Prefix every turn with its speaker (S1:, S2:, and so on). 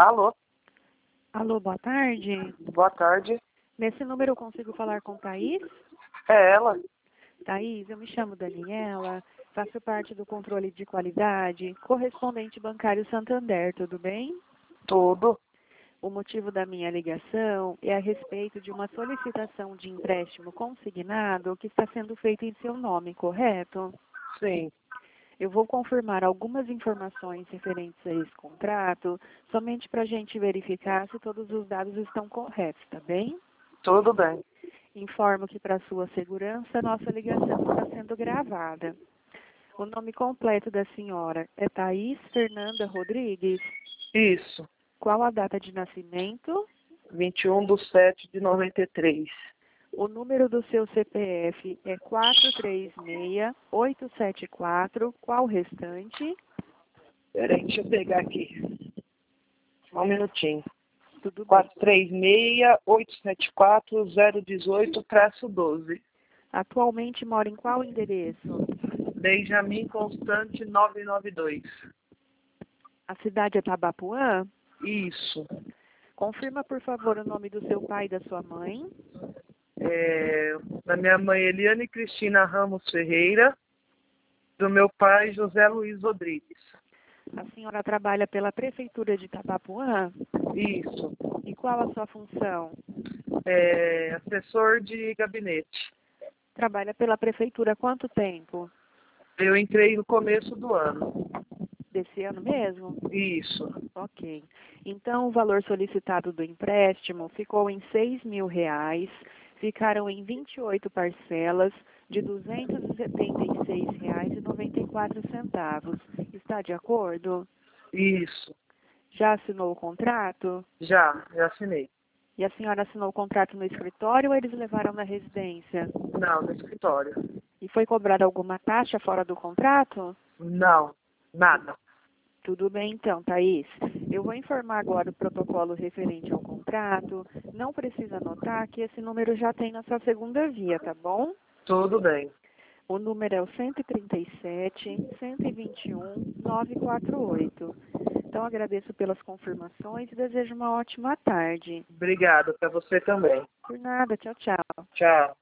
S1: Alô,
S2: Alô, boa tarde.
S1: boa tarde.
S2: Nesse número eu consigo falar com Thaís?
S1: É ela?
S2: Thaís, eu me chamo Daniela, faço parte do controle de qualidade, correspondente bancário Santander, tudo bem?
S1: Tudo?
S2: O motivo da minha ligação é a respeito de uma solicitação de empréstimo consignado que está sendo feita em seu nome, correto?
S1: Sim.
S2: Eu vou confirmar algumas informações referentes a esse contrato, somente para a gente verificar se todos os dados estão corretos, tá bem?
S1: Tudo bem.
S2: Informo que, para sua segurança, nossa ligação está sendo gravada. O nome completo da senhora é Thaís Fernanda Rodrigues.
S1: Isso.
S2: Qual a data de nascimento?
S1: 21/7/93.
S2: O número do seu CPF é 436874. Qual o restante?
S1: Peraí, deixa eu pegar aqui. Só um minutinho.
S2: Tudo bem.
S1: 436-874-018-12.
S2: Atualmente mora em qual endereço?
S1: Benjamin Constante 992.
S2: A cidade é Tabapuã?
S1: Isso.
S2: Confirma, por favor, o nome do seu pai e da sua mãe.
S1: Da minha mãe Eliane Cristina Ramos Ferreira. Do meu pai José Luiz Rodrigues.
S2: A senhora trabalha pela Prefeitura de Tabapuã?
S1: Isso.
S2: E qual a sua função?
S1: Assessor de gabinete.
S2: Trabalha pela Prefeitura há quanto tempo?
S1: Eu entrei no começo do ano.
S2: Desse ano mesmo?
S1: Isso.
S2: Ok. Então, o valor solicitado do empréstimo ficou em R$ 6.000, ficaram em 28 parcelas de R$ 276,94. Está de acordo?
S1: Isso.
S2: Já assinou o contrato?
S1: Já assinei.
S2: E a senhora assinou o contrato no escritório ou eles levaram na residência?
S1: Não, no escritório.
S2: E foi cobrada alguma taxa fora do contrato?
S1: Não, nada.
S2: Tudo bem então, Thaís. Eu vou informar agora o protocolo referente ao contrato. Não precisa anotar que esse número já tem na sua segunda via, tá bom?
S1: Tudo bem.
S2: O número é o 137-121-948. Então, agradeço pelas confirmações e desejo uma ótima tarde.
S1: Obrigado, para você também.
S2: Por nada, tchau, tchau.
S1: Tchau.